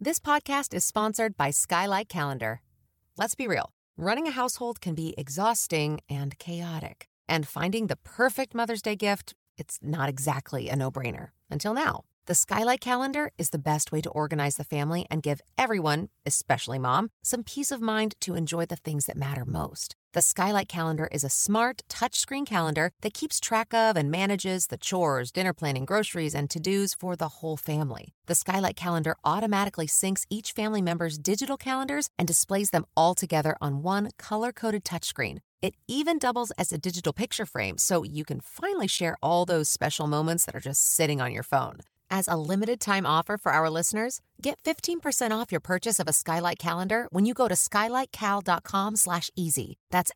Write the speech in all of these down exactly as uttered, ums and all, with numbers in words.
This podcast is sponsored by Skylight Calendar. Let's be real. Running a household can be exhausting and chaotic. And finding the perfect Mother's Day gift, it's not exactly a no-brainer. Until now. The Skylight Calendar is the best way to organize the family and give everyone, especially mom, some peace of mind to enjoy the things that matter most. The Skylight Calendar is a smart, touchscreen calendar that keeps track of and manages the chores, dinner planning, groceries, and to-dos for the whole family. The Skylight Calendar automatically syncs each family member's digital calendars and displays them all together on one color-coded touchscreen. It even doubles as a digital picture frame, so you can finally share all those special moments that are just sitting on your phone. As a limited-time offer for our listeners, get fifteen percent off your purchase of a Skylight Calendar when you go to skylightcal.com slash easy. That's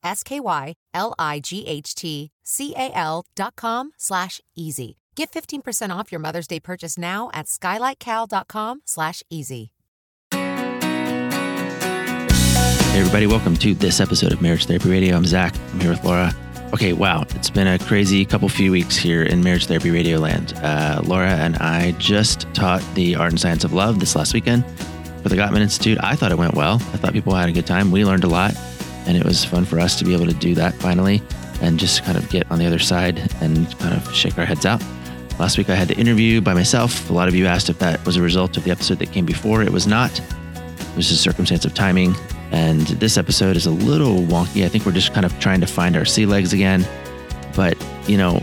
S-K-Y-L-I-G-H-T-C-A-L dot com slash easy. Get fifteen percent off your Mother's Day purchase now at skylightcal.com slash easy. Hey everybody, welcome to this episode of Marriage Therapy Radio. I'm Zach. I'm here with Laura. Okay, wow, it's been a crazy couple few weeks here in Marriage Therapy Radio land. Uh, Laura and I just taught the Art and Science of Love this last weekend for the Gottman Institute. I thought it went well. I thought people had a good time. We learned a lot, and it was fun for us to be able to do that finally and just kind of get on the other side and kind of shake our heads out. Last week I had the interview by myself. A lot of you asked if that was a result of the episode that came before. It was not. It was just a circumstance of timing. And this episode is a little wonky. I think we're just kind of trying to find our sea legs again. But, you know,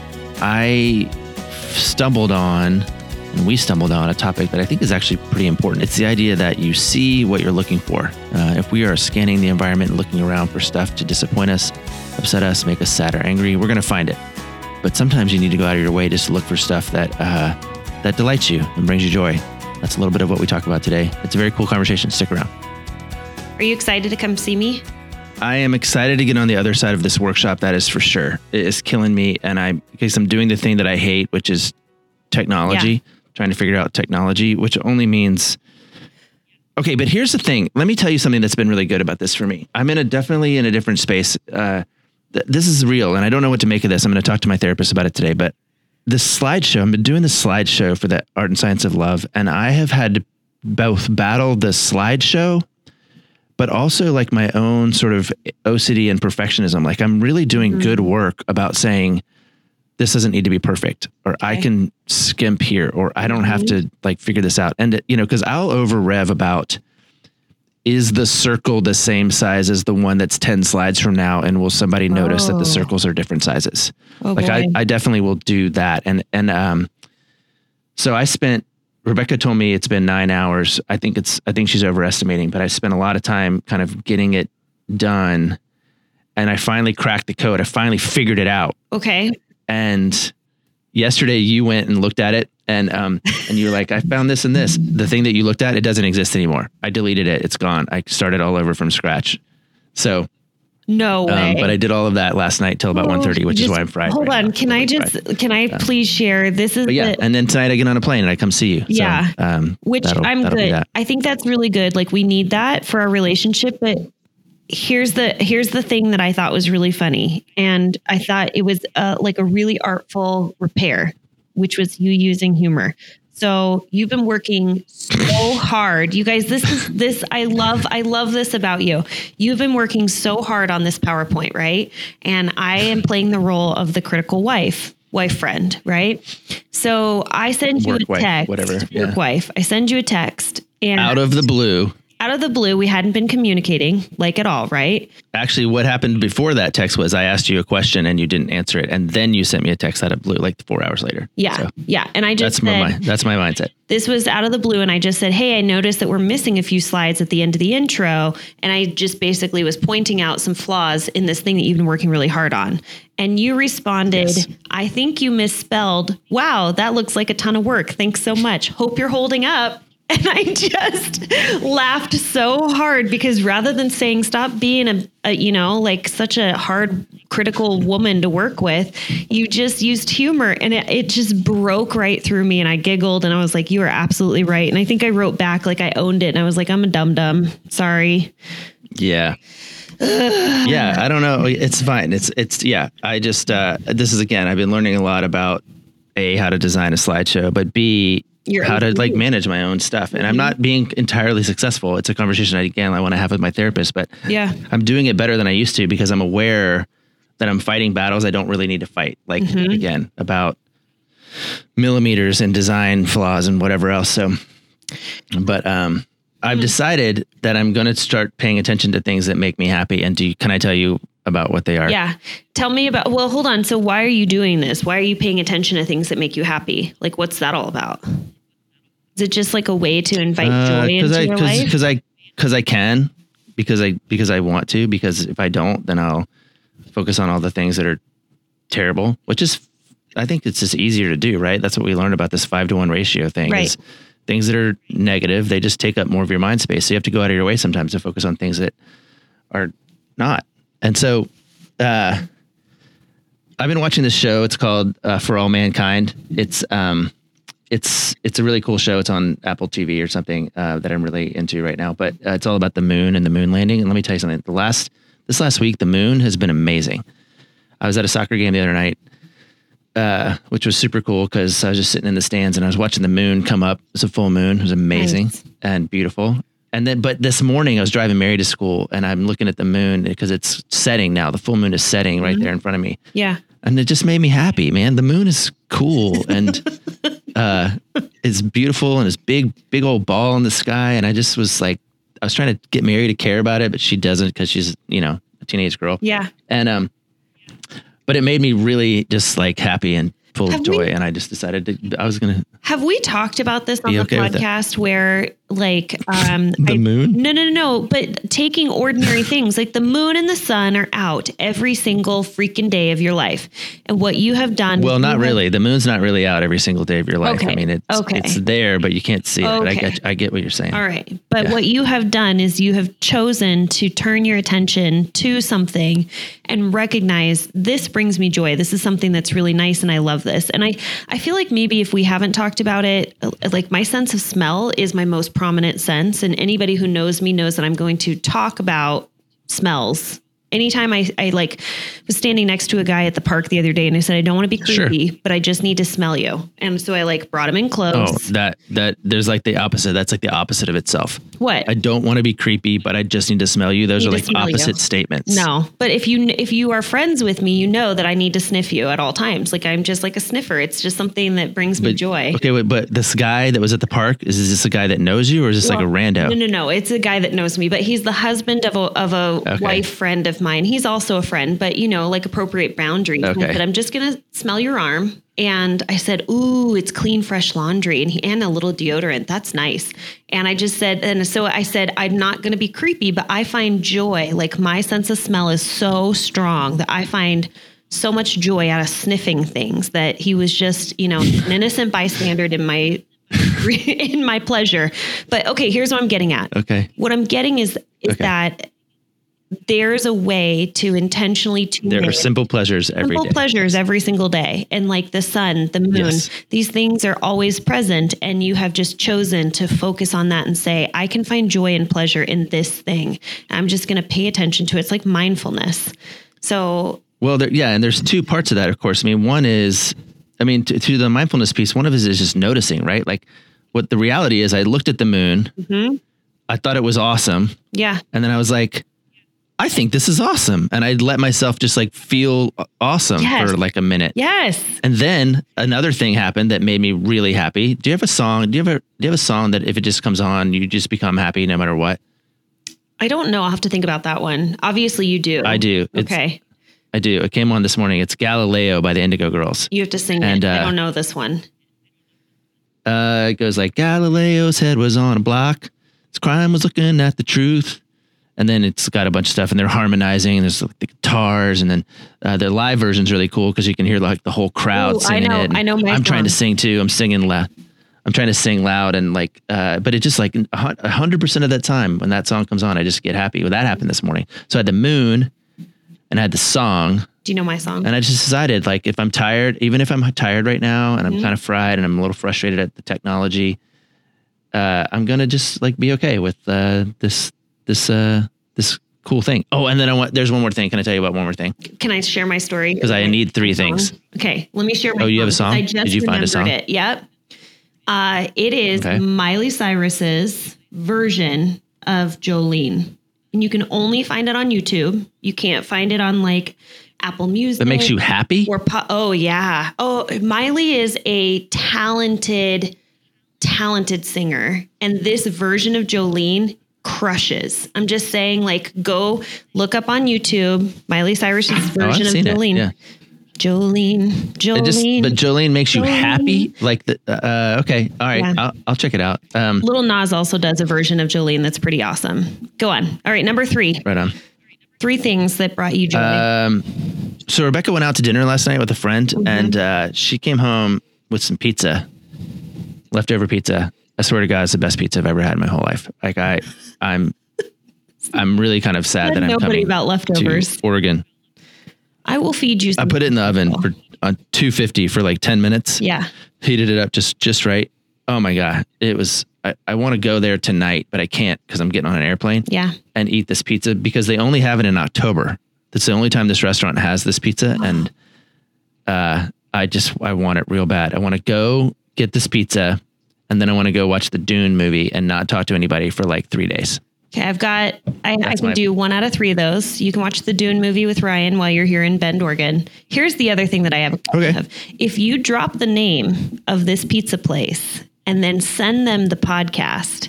I stumbled on, and we stumbled on a topic that I think is actually pretty important. It's the idea that you see what you're looking for. Uh, if we are scanning the environment and looking around for stuff to disappoint us, upset us, make us sad or angry, we're going to find it. But sometimes you need to go out of your way just to look for stuff that uh, that delights you and brings you joy. That's a little bit of what we talk about today. It's a very cool conversation. Stick around. Are you excited to come see me? I am excited to get on the other side of this workshop. That is for sure. It is killing me. And I, because I'm doing the thing that I hate, which is technology, yeah. trying to figure out technology, which only means, okay, but here's the thing. Let me tell you something that's been really good about this for me. I'm in a definitely in a different space. Uh, th- this is real. And I don't know what to make of this. I'm going to talk to my therapist about it today, but this slideshow, I've been doing this slideshow for the Art and Science of Love. And I have had to both battle the slideshow but also like my own sort of O C D and perfectionism. Like I'm really doing mm-hmm. good work about saying this doesn't need to be perfect, or okay. I can skimp here, or I don't mm-hmm. have to like figure this out. And, you know, cause I'll over rev about, is the circle the same size as the one that's ten slides from now? And will somebody notice oh. that the circles are different sizes? Oh, like I, I definitely will do that. And, and, um, so I spent, Rebecca told me it's been nine hours. I think it's, I think she's overestimating, but I spent a lot of time kind of getting it done. And I finally cracked the code. I finally figured it out. Okay. And yesterday you went and looked at it and, um, and you were like, I found this and this. The thing that you looked at, it doesn't exist anymore. I deleted it. It's gone. I started all over from scratch. So no way. Um, but I did all of that last night till about oh, one thirty, which just, is why I'm fried. Hold right on. now. Can I just, fried. can I please share? This is, but yeah. the, and then tonight I get on a plane and I come see you. Yeah. So, um, which that'll, I'm that'll good. I think that's really good. Like we need that for our relationship. But here's the, here's the thing that I thought was really funny. And I thought it was uh, like a really artful repair, which was you using humor. So you've been working so hard. You guys, this is this, I love, I love this about you. You've been working so hard on this PowerPoint, right? And I am playing the role of the critical wife, wife friend, right? So I send you work a text, wife, whatever. work Yeah. wife. I send you a text and out of the blue. Out of the blue, we hadn't been communicating like at all, right? Actually, what happened before that text was I asked you a question and you didn't answer it. And then you sent me a text out of blue, like four hours later. Yeah. So yeah. And I just that's said, my, that's my mindset. This was out of the blue. And I just said, hey, I noticed that we're missing a few slides at the end of the intro. And I just basically was pointing out some flaws in this thing that you've been working really hard on. And you responded, yes. I think you misspelled. Wow, that looks like a ton of work. Thanks so much. Hope you're holding up. And I just laughed so hard because rather than saying, stop being a, a, you know, like such a hard, critical woman to work with, you just used humor and it, it just broke right through me. And I giggled and I was like, you are absolutely right. And I think I wrote back, like I owned it. And I was like, I'm a dum-dum. Sorry. Yeah. Yeah. I don't know. It's fine. It's, it's, yeah. I just, uh, this is, again, I've been learning a lot about A, how to design a slideshow, but B, You're how to like okay. manage my own stuff. And I'm not being entirely successful. It's a conversation I, again, I want to have with my therapist, but Yeah. I'm doing it better than I used to because I'm aware that I'm fighting battles I don't really need to fight. Like Mhm. again, about millimeters and design flaws and whatever else. So, but, um, I've decided that I'm going to start paying attention to things that make me happy. And do you, can I tell you about what they are? Yeah. Tell me about, well, hold on. So why are you doing this? Why are you paying attention to things that make you happy? Like, what's that all about? Is it just like a way to invite Uh, joy into I, your cause, life? Cause I, cause I can, because I, because I want to, because if I don't, then I'll focus on all the things that are terrible, which is, I think it's just easier to do, right? That's what we learned about this five to one ratio thing. Right. Is things that are negative, they just take up more of your mind space. So you have to go out of your way sometimes to focus on things that are not. And so, uh, I've been watching this show. It's called uh, For All Mankind. It's, um, it's, it's a really cool show. It's on Apple T V or something, uh, that I'm really into right now, but uh, it's all about the moon and the moon landing. And let me tell you something, the last, this last week, the moon has been amazing. I was at a soccer game the other night, Uh, which was super cool because I was just sitting in the stands and I was watching the moon come up. It was a full moon. It was amazing Nice. and beautiful. And then, but this morning I was driving Mary to school and I'm looking at the moon because it's setting now. The full moon is setting right there in front of me. Yeah. And it just made me happy, man. The moon is cool and uh, it's beautiful and it's big, big old ball in the sky. And I just was like, I was trying to get Mary to care about it, but she doesn't because she's, you know, a teenage girl. Yeah. And, um, but it made me really just like happy and full Have of joy. we- And I just decided to, I was going to, Have we talked about this on Be the okay with that. podcast where like, um, The I- moon? No, no, no, no. But taking ordinary things like the moon and the sun are out every single freaking day of your life. And what you have done. well, is not you have- really. The moon's not really out every single day of your life. Okay. I mean, it's, Okay. it's there, but you can't see it. But I Okay. get, I get what you're saying. All right. But Yeah. what you have done is you have chosen to turn your attention to something and recognize this brings me joy. This is something that's really nice and I love this. And I, I feel like maybe if we haven't talked about it, like my sense of smell is my most prominent sense. And anybody who knows me knows that I'm going to talk about smells. Anytime I, I like was standing next to a guy at the park the other day and I said, I don't want to be Sure. creepy, but I just need to smell you. And so I like brought him in close. Oh, that, that there's like the opposite. That's like the opposite of itself. What? I don't want to be creepy, but I just need to smell you. Those Need are to like smell you. opposite statements. No, but if you if you are friends with me, you know that I need to sniff you at all times. Like I'm just like a sniffer. It's just something that brings me But, joy. Okay, wait, but this guy that was at the park, is this a guy that knows you or is this like a Well, rando? No, no, no. It's a guy that knows me, but he's the husband of a of a Okay. wife friend of mine. He's also a friend, but you know, like appropriate boundaries. And I Okay. said, I'm just gonna smell your arm. And I said, ooh, it's clean, fresh laundry. And he, and a little deodorant. That's nice. And I just said, and so I said, I'm not going to be creepy, but I find joy. Like my sense of smell is so strong that I find so much joy out of sniffing things that he was just, you know, an innocent bystander in my, in my pleasure. But okay, here's what I'm getting at. Okay. What I'm getting is, is Okay. that there's a way to intentionally tune There in are simple pleasures every simple day. pleasures every single day. And like the sun, the moon, Yes. these things are always present. And you have just chosen to focus on that and say, I can find joy and pleasure in this thing. I'm just going to pay attention to it. It's like mindfulness. So Well, there, yeah, and there's two parts of that, of course. I mean, one is, I mean, to, to the mindfulness piece, one of it is just noticing, right? Like what the reality is, I looked at the moon, mhm. I thought it was awesome. yeah, And then I was like, I think this is awesome. And I let myself just like feel awesome Yes. for like a minute. yes. And then another thing happened that made me really happy. Do you have a song? Do you ever, do you have a song that if it just comes on, you just become happy no matter what? I don't know. I'll have to think about that one. Obviously you do. I do. It's, Okay. I do. It came on this morning. It's Galileo by the Indigo Girls. You have to sing And, it. I uh, don't know this one. Uh, it goes like Galileo's head was on a block. His crime was looking at the truth. And then it's got a bunch of stuff and they're harmonizing and there's like the guitars and then uh, the live version's really cool because you can hear like the whole crowd Ooh, I singing know- it. And I know my I'm trying to song. sing too. I'm singing loud. I'm trying to sing loud and like, uh, but it just like a hundred percent of that time when that song comes on, I just get happy. Well, that happened this morning. So I had the moon and I had the song. Do you know my song? And I just decided, like, if I'm tired, even if I'm tired right now and I'm Mhm. kind of fried and I'm a little frustrated at the technology, uh, I'm gonna just like be okay with uh, this this uh, this cool thing. Oh, and then I want. There's one more thing. Can I tell you about one more thing? Can I share my story? Because I need three things. Okay, let me share my Oh, you have a song? I just Did you find a remembered song? It. Yep. Uh, it is Okay. Miley Cyrus's version of Jolene. And you can only find it on YouTube. You can't find it on like Apple Music. That makes you happy? Or po- oh yeah. Oh, Miley is a talented, talented singer. And this version of Jolene crushes. I'm just saying, like, go look up on YouTube Miley Cyrus's version oh, I've of seen Jolene. It. Yeah. Jolene, Jolene. It just, but Jolene makes you Jolene. happy? Like, the, uh, okay. All right. Yeah. I'll, I'll check it out. Um, Lil Nas also does a version of Jolene that's pretty awesome. Go on. All right, number three. right on. Three things that brought you joy. Um, so Rebecca went out to dinner last night with a friend, Mm-hmm. and uh, she came home with some pizza, leftover pizza. I swear to God, it's the best pizza I've ever had in my whole life. Like I, I'm, I'm really kind of sad that I'm Nobody coming about leftovers. to Oregon. I will feed you I some. put it in the oven for on two fifty for like ten minutes. Yeah. Heated it up just just right. Oh my God, it was. I, I want to go there tonight, but I can't because I'm getting on an airplane. Yeah. And eat this pizza because they only have it in October. That's the only time this restaurant has this pizza. And uh, I just, I want it real bad. I want to go get this pizza and then I want to go watch the Dune movie and not talk to anybody for like three days. Okay, I've got, I, I That's can my- do one out of three of those. You can watch the Dune movie with Ryan while you're here in Bend, Oregon. Here's the other thing that I have a question Okay. of. If you drop the name of this pizza place and then send them the podcast,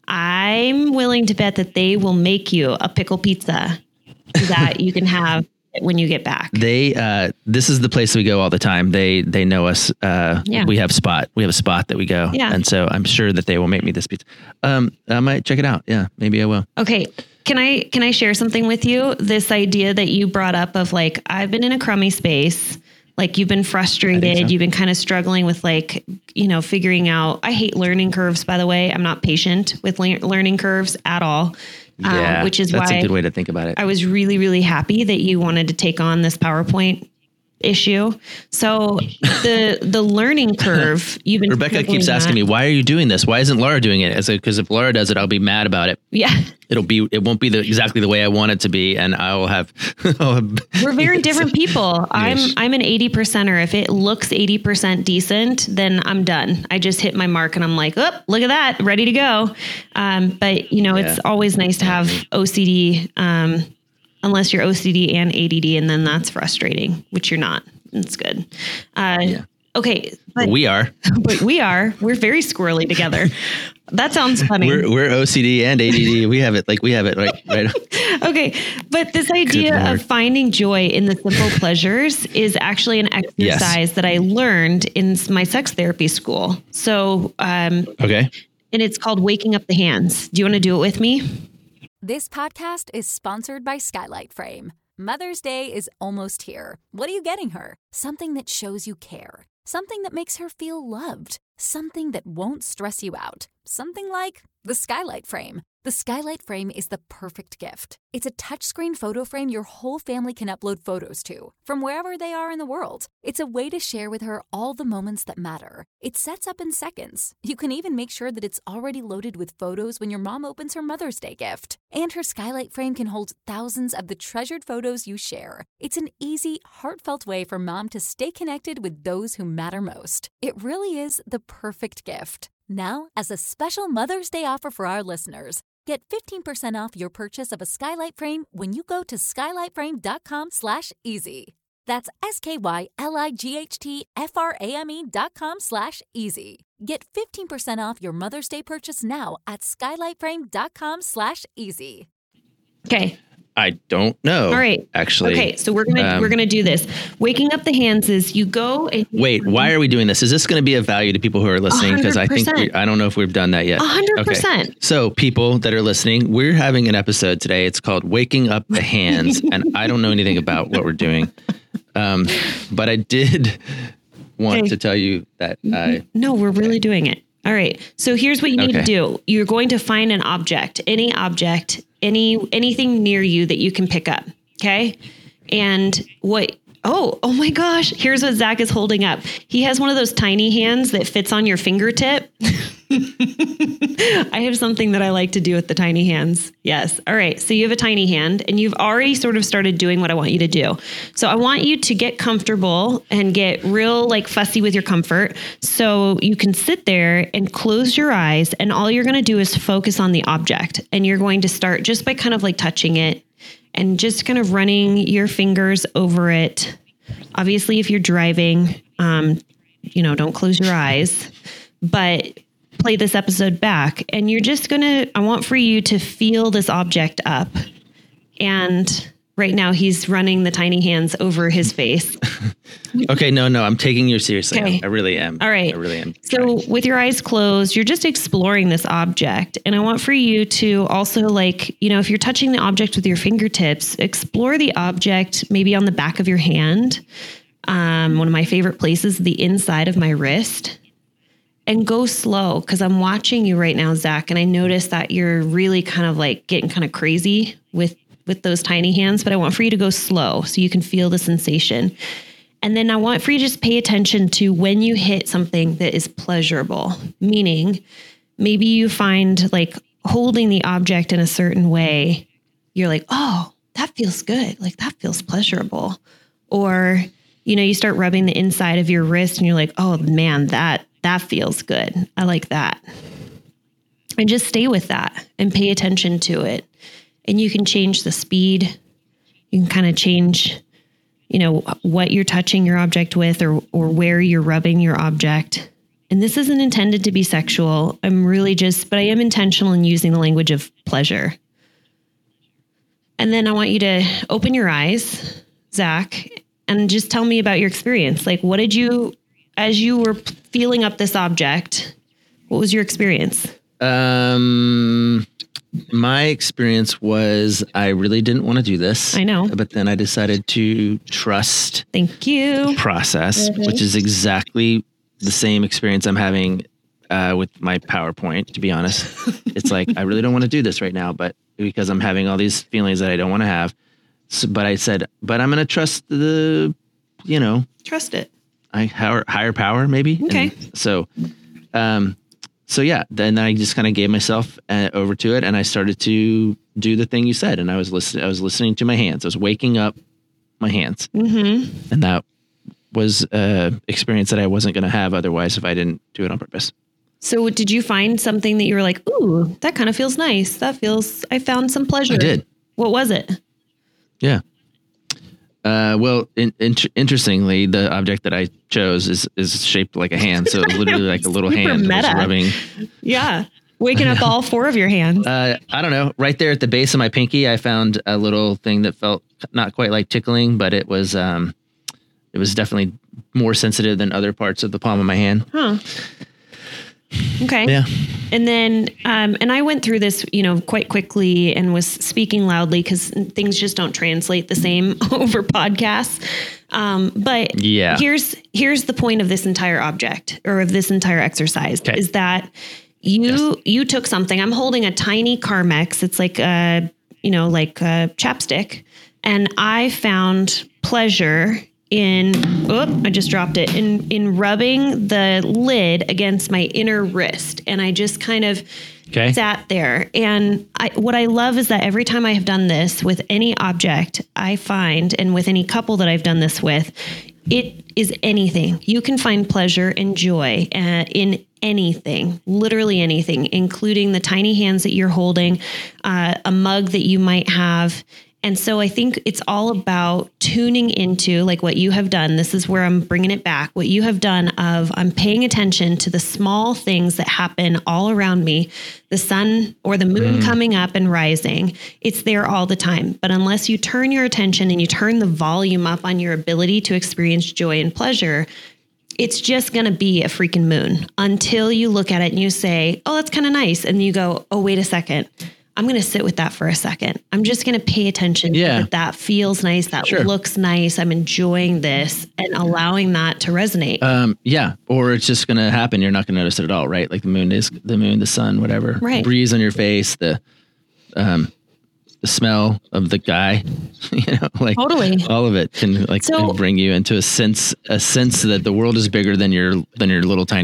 I'm willing to bet that they will make you a pickle pizza that you can have when you get back. They, uh, this is the place we go all the time. They, they know us. Uh, Yeah. we have spot, we have a spot that we go. Yeah. And so I'm sure that they will make me this pizza. Um, I might check it out. Yeah, maybe I will. Okay. Can I can I share something with you? This idea that you brought up of like, I've been in a crummy space. Like you've been frustrated. so. You've been kind of struggling with like, you know, figuring out. I hate learning curves, by the way. I'm not patient with le- learning curves at all. Yeah. Um, which is that's why a good way to think about it. I was really, really happy that you wanted to take on this PowerPoint issue. So the the learning curve, you've been Rebecca struggling keeps asking that. me, why are you doing this? Why isn't Laura doing it? Because if Laura does it, I'll be mad about it. Yeah. It'll be, it won't be the exactly the way I want it to be. And I will have, I'll have We're very different people. I'm Yes. I'm an eighty percenter. If it looks eighty percent decent, then I'm done. I just hit my mark and I'm like, oh, look at that, ready to go. Um, but you know, it's Yeah. always nice to have O C D, um, unless you're O C D and A D D, and then that's frustrating, which you're not. It's good. Uh, Yeah. Okay, but we are, but we are. We're very squirrely together. That sounds funny. we're, we're O C D and A D D. We have it like we have it right, right. Okay, but this idea Lord. of finding joy in the simple pleasures is actually an exercise that I learned in my sex therapy school. So, um, Okay. and it's called Waking Up the Hands. Do you want to do it with me? This podcast is sponsored by Skylight Frame. Mother's Day is almost here. What are you getting her? Something that shows you care. Something that makes her feel loved. Something that won't stress you out. Something like the Skylight Frame. The Skylight Frame is the perfect gift. It's a touchscreen photo frame your whole family can upload photos to, from wherever they are in the world. It's a way to share with her all the moments that matter. It sets up in seconds. You can even make sure that it's already loaded with photos when your mom opens her Mother's Day gift. And her Skylight Frame can hold thousands of the treasured photos you share. It's an easy, heartfelt way for mom to stay connected with those who matter most. It really is the perfect gift. Now, as a special Mother's Day offer for our listeners, get fifteen percent off your purchase of a Skylight Frame when you go to skylightframe.com slash easy. That's S-K-Y-L-I-G-H-T-F-R-A-M-E dot com slash easy. Get fifteen percent off your Mother's Day purchase now at skylightframe.com slash easy. Okay. I don't know. All right. Actually. Okay. So we're gonna um, we're gonna do this. Waking Up the Hands is you go and Wait, why are we doing this? Is this going to be of value to people who are listening? Because I think we, hundred percent. I don't know if we've done that yet. A hundred Okay. percent. So people that are listening, we're having an episode today. It's called Waking Up the Hands. And I don't know anything about what we're doing. Um, but I did want Okay. to tell you that I, No, we're really doing it. All right. So here's what you need Okay. to do. You're going to find an object, any object, any anything near you that you can pick up. Okay. And what oh, oh my gosh. Here's what Zach is holding up. He has one of those tiny hands that fits on your fingertip. I have something that I like to do with the tiny hands. Yes. All right. So you have a tiny hand and you've already sort of started doing what I want you to do. So I want you to get comfortable and get real like fussy with your comfort. So you can sit there and close your eyes, and all you're going to do is focus on the object. And you're going to start just by kind of like touching it and just kind of running your fingers over it. Obviously, if you're driving, um, you know, don't close your eyes, but play this episode back, and you're just going to, I want for you to feel this object up. And right now he's running the tiny hands over his face. Okay. No, no, I'm taking you seriously. Okay. I really am. All right. I really am. So trying. with your eyes closed, you're just exploring this object. And I want for you to also, like, you know, if you're touching the object with your fingertips, explore the object maybe on the back of your hand. Um, one of my favorite places, the inside of my wrist. And go slow, because I'm watching you right now, Zach, and I notice that you're really kind of like getting kind of crazy with, with those tiny hands, but I want for you to go slow so you can feel the sensation. And then I want for you to just pay attention to when you hit something that is pleasurable, meaning maybe you find like holding the object in a certain way, you're like, oh, that feels good. Like that feels pleasurable. Or, you know, you start rubbing the inside of your wrist and you're like, oh man, that That feels good. I like that. And just stay with that and pay attention to it. And you can change the speed. You can kind of change, you know, what you're touching your object with, or or where you're rubbing your object. And this isn't intended to be sexual. I'm really just, but I am intentional in using the language of pleasure. And then I want you to open your eyes, Zach, and just tell me about your experience. Like, what did you, as you were feeling up this object, what was your experience? Um, my experience was I really didn't want to do this. I know. But then I decided to trust Thank you. the process, Mm-hmm. which is exactly the same experience I'm having uh, with my PowerPoint, to be honest. It's like, I really don't want to do this right now, but because I'm having all these feelings that I don't want to have. So, but I said, but I'm going to trust the, you know, Trust it. I higher, higher power maybe. Okay. And so, um, so yeah, then I just kind of gave myself uh, over to it, and I started to do the thing you said. And I was listening, I was listening to my hands. I was waking up my hands, Mm-hmm. and that was an experience that I wasn't going to have otherwise if I didn't do it on purpose. So did you find something that you were like, ooh, that kind of feels nice. That feels, I found some pleasure. I did. What was it? Yeah. Uh, well, in, in, interestingly, the object that I chose is is shaped like a hand, so it's literally like a little Super hand meta. was rubbing. Yeah. Waking up all four of your hands. Uh, I don't know. Right there at the base of my pinky, I found a little thing that felt not quite like tickling, but it was um, it was definitely more sensitive than other parts of the palm of my hand. Huh. Okay. Yeah. And then, um, and I went through this, you know, quite quickly and was speaking loudly because things just don't translate the same over podcasts. Um, but Yeah. here's, here's the point of this entire object, or of this entire exercise, Okay. is that you, Yes. you took something. I'm holding a tiny Carmex. It's like a, you know, like a chapstick. And I found pleasure in, oh, I just dropped it, in, in rubbing the lid against my inner wrist. And I just kind of Okay. sat there. And I, what I love is that every time I have done this with any object, I find, and with any couple that I've done this with, it is anything. You can find pleasure and joy uh, in anything, literally anything, including the tiny hands that you're holding, uh, a mug that you might have. And so I think it's all about tuning into, like what you have done. This is where I'm bringing it back. What you have done of I'm paying attention to the small things that happen all around me, the sun or the moon mm. coming up and rising. It's there all the time. But unless you turn your attention and you turn the volume up on your ability to experience joy and pleasure, it's just going to be a freaking moon until you look at it and you say, oh, that's kind of nice. And you go, oh, wait a second. I'm going to sit with that for a second. I'm just going to pay attention yeah. to that. That feels nice. That sure. looks nice. I'm enjoying this and allowing that to resonate. Um, yeah. Or it's just going to happen. You're not going to notice it at all, right? Like the moon is the moon, the sun, whatever. Right. The breeze on your face, the, um, the smell of the guy, you know, like totally. all of it can like so, can bring you into a sense, a sense that the world is bigger than your, than your little tiny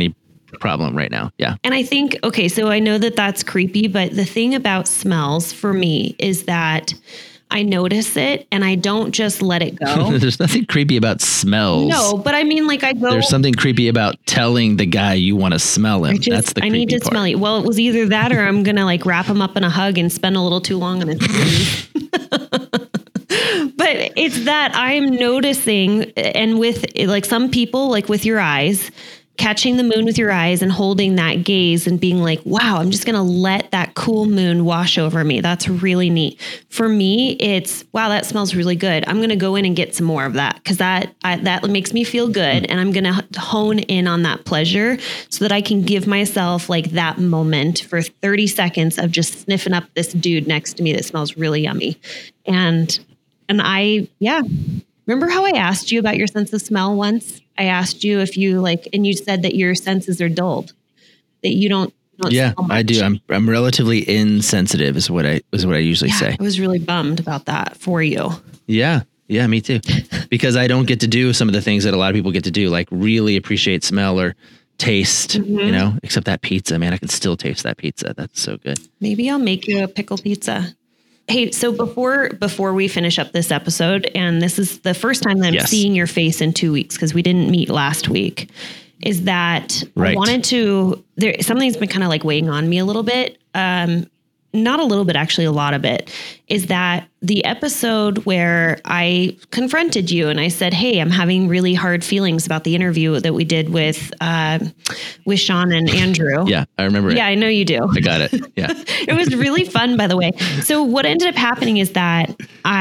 problem right now. Yeah. And I think, okay, so I know that that's creepy, but the thing about smells for me is that I notice it and I don't just let it go. There's nothing creepy about smells. No, but I mean, like I go. There's something creepy about telling the guy you want to smell him. I just, That's the I creepy need to part. smell you. Well, it was either that or I'm going to like wrap him up in a hug and spend a little too long on his knees. But it's that I'm noticing, and with like some people, like with your eyes, catching the moon with your eyes and holding that gaze and being like, wow, I'm just going to let that cool moon wash over me. That's really neat. For me, it's, wow, that smells really good. I'm going to go in and get some more of that because that, I, that makes me feel good. And I'm going to hone in on that pleasure so that I can give myself like that moment for thirty seconds of just sniffing up this dude next to me that smells really yummy. And, and I, yeah. Remember how I asked you about your sense of smell once? I asked you if you like, and you said that your senses are dulled, that you don't. don't yeah, I do. I'm I'm relatively insensitive, is what I is what I usually yeah, say. I was really bummed about that for you. Yeah, yeah, me too. Because I don't get to do some of the things that a lot of people get to do, like really appreciate smell or taste. Mm-hmm. You know, except that pizza, man, I can still taste that pizza. That's so good. Maybe I'll make you a pickle pizza. Hey, so before before we finish up this episode, and this is the first time that I'm yes. seeing your face in two weeks because we didn't meet last week, is that right. I wanted to, there something's been kind of like weighing on me a little bit. Um, not a little bit, actually a lot of it, is that the episode where I confronted you and I said, hey, I'm having really hard feelings about the interview that we did with, uh, with Sean and Andrew. Yeah, I remember it. Yeah, I know you do. I got it. Yeah. It was really fun, by the way. So what ended up happening is that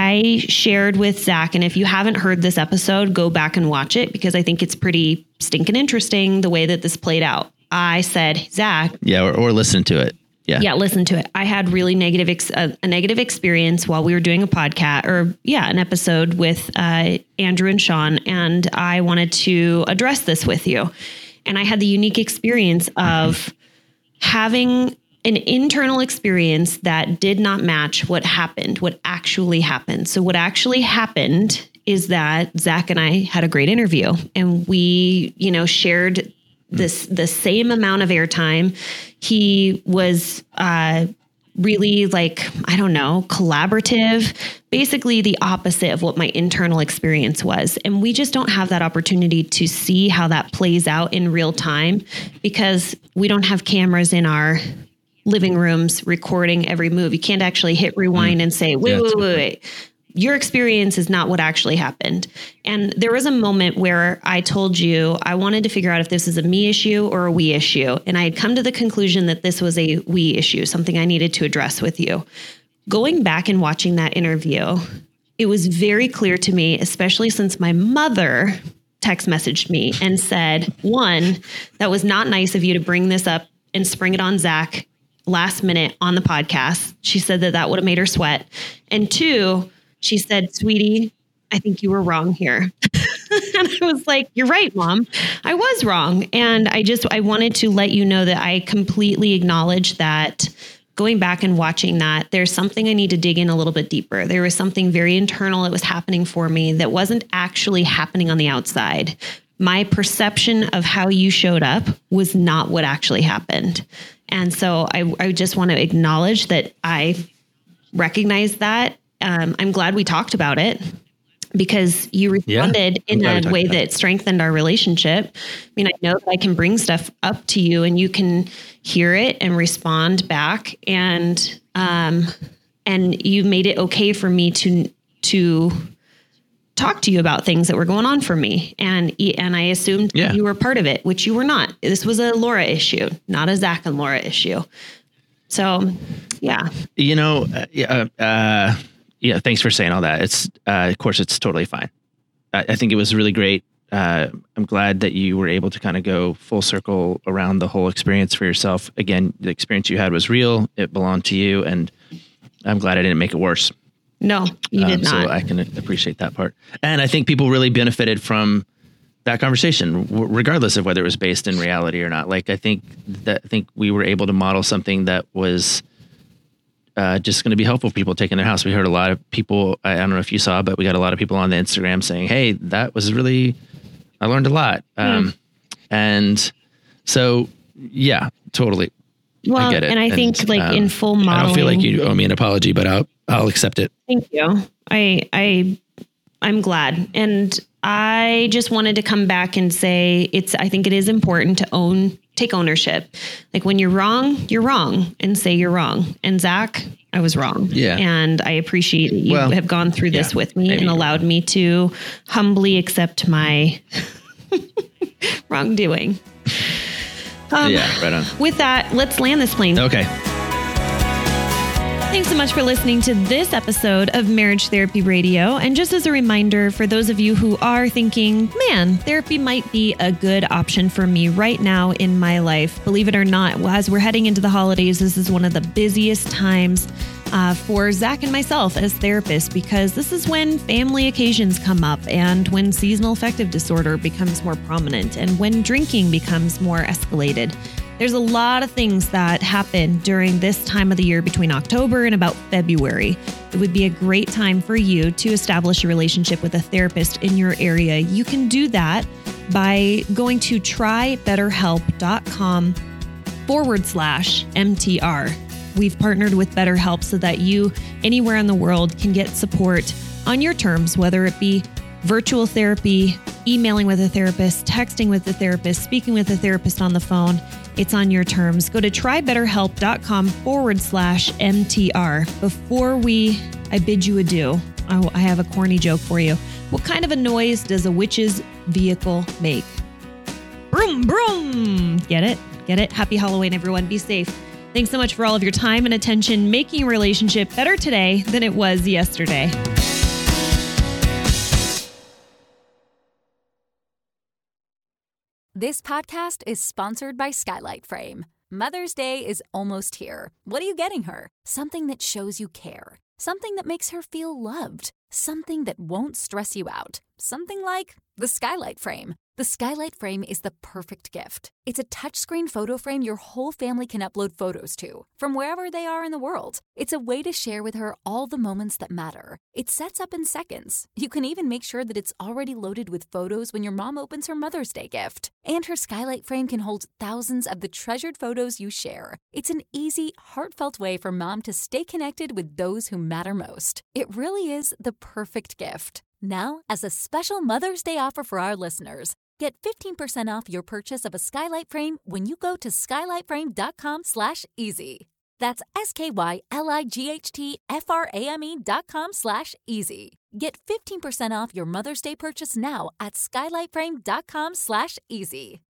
I shared with Zach, and if you haven't heard this episode, go back and watch it because I think it's pretty stinking interesting the way that this played out. I said, Zach. Yeah, or, or listen to it. Yeah. Yeah. Listen to it. I had really negative, ex- a, a negative experience while we were doing a podcast or yeah, an episode with uh, Andrew and Sean. And I wanted to address this with you. And I had the unique experience of having an internal experience that did not match what happened, what actually happened. So what actually happened is that Zach and I had a great interview and we, you know, shared this, the same amount of airtime. He was, uh, really like, I don't know, collaborative, basically the opposite of what my internal experience was. And we just don't have that opportunity to see how that plays out in real time because we don't have cameras in our living rooms recording every move. You can't actually hit rewind mm. and say, wait, yeah, wait, wait, wait. Your experience is not what actually happened. And there was a moment where I told you I wanted to figure out if this is a me issue or a we issue. And I had come to the conclusion that this was a we issue, something I needed to address with you. Going back and watching that interview, it was very clear to me, especially since my mother text messaged me and said, one, that was not nice of you to bring this up and spring it on Zach last minute on the podcast. She said that that would have made her sweat. And two, she said, sweetie, I think you were wrong here. And I was like, you're right, Mom. I was wrong. And I just, I wanted to let you know that I completely acknowledge that going back and watching that, there's something I need to dig in a little bit deeper. There was something very internal that was happening for me that wasn't actually happening on the outside. My perception of how you showed up was not what actually happened. And so I, I just want to acknowledge that I recognize that. Um, I'm glad we talked about it because you responded yeah, in a way that strengthened our relationship. I mean, I know that I can bring stuff up to you and you can hear it and respond back. And, um, and you made it okay for me to, to talk to you about things that were going on for me. And, and I assumed yeah. you were part of it, which you were not. This was a Laura issue, not a Zach and Laura issue. So, yeah. You know, uh, yeah, uh, Yeah, thanks for saying all that. It's, uh, of course, it's totally fine. I, I think it was really great. Uh, I'm glad that you were able to kind of go full circle around the whole experience for yourself. Again, the experience you had was real. It belonged to you. And I'm glad I didn't make it worse. No, you did um, not. So I can appreciate that part. And I think people really benefited from that conversation, regardless of whether it was based in reality or not. Like, I think that I think we were able to model something that was Uh, just going to be helpful for people taking their house. We heard a lot of people, I, I don't know if you saw, but we got a lot of people on the Instagram saying, hey, that was really, I learned a lot. Um, mm. And so Yeah, totally. Well, I get it. and I and, think like um, in full modeling. I don't feel like you owe me an apology, but I'll I'll accept it. Thank you. I I I'm glad. And I just wanted to come back and say it's I think it is important to own take ownership. Like when you're wrong, you're wrong, and say you're wrong. And Zach, I was wrong. Yeah. And I appreciate that you well, have gone through this yeah, with me and allowed me to humbly accept my wrongdoing. Um, yeah, right on. With that, let's land this plane. Okay. Thanks so much for listening to this episode of Marriage Therapy Radio. And just as a reminder, for those of you who are thinking, man, therapy might be a good option for me right now in my life, believe it or not, as we're heading into the holidays, this is one of the busiest times uh, for Zach and myself as therapists, because this is when family occasions come up and when seasonal affective disorder becomes more prominent and when drinking becomes more escalated. There's a lot of things that happen during this time of the year between October and about February. It would be a great time for you to establish a relationship with a therapist in your area. You can do that by going to trybetterhelp.com forward slash MTR. We've partnered with BetterHelp so that you anywhere in the world can get support on your terms, whether it be virtual therapy, emailing with a therapist, texting with a therapist, speaking with a therapist on the phone. It's on your terms. Go to trybetterhelp.com forward slash MTR. Before we, I bid you adieu, I, I have a corny joke for you. What kind of a noise does a witch's vehicle make? Broom, broom. Get it? Get it? Happy Halloween, everyone. Be safe. Thanks so much for all of your time and attention, making a relationship better today than it was yesterday. This podcast is sponsored by Skylight Frame. Mother's Day is almost here. What are you getting her? Something that shows you care. Something that makes her feel loved. Something that won't stress you out. Something like the Skylight Frame. The Skylight Frame is the perfect gift. It's a touchscreen photo frame your whole family can upload photos to, from wherever they are in the world. It's a way to share with her all the moments that matter. It sets up in seconds. You can even make sure that it's already loaded with photos when your mom opens her Mother's Day gift. And her Skylight Frame can hold thousands of the treasured photos you share. It's an easy, heartfelt way for mom to stay connected with those who matter most. It really is the perfect gift. Now, as a special Mother's Day offer for our listeners, get fifteen percent off your purchase of a Skylight Frame when you go to skylightframe.com slash easy. That's S-K-Y-L-I-G-H-T-F-R-A-M-E dot com slash easy. Get fifteen percent off your Mother's Day purchase now at skylightframe.com slash easy.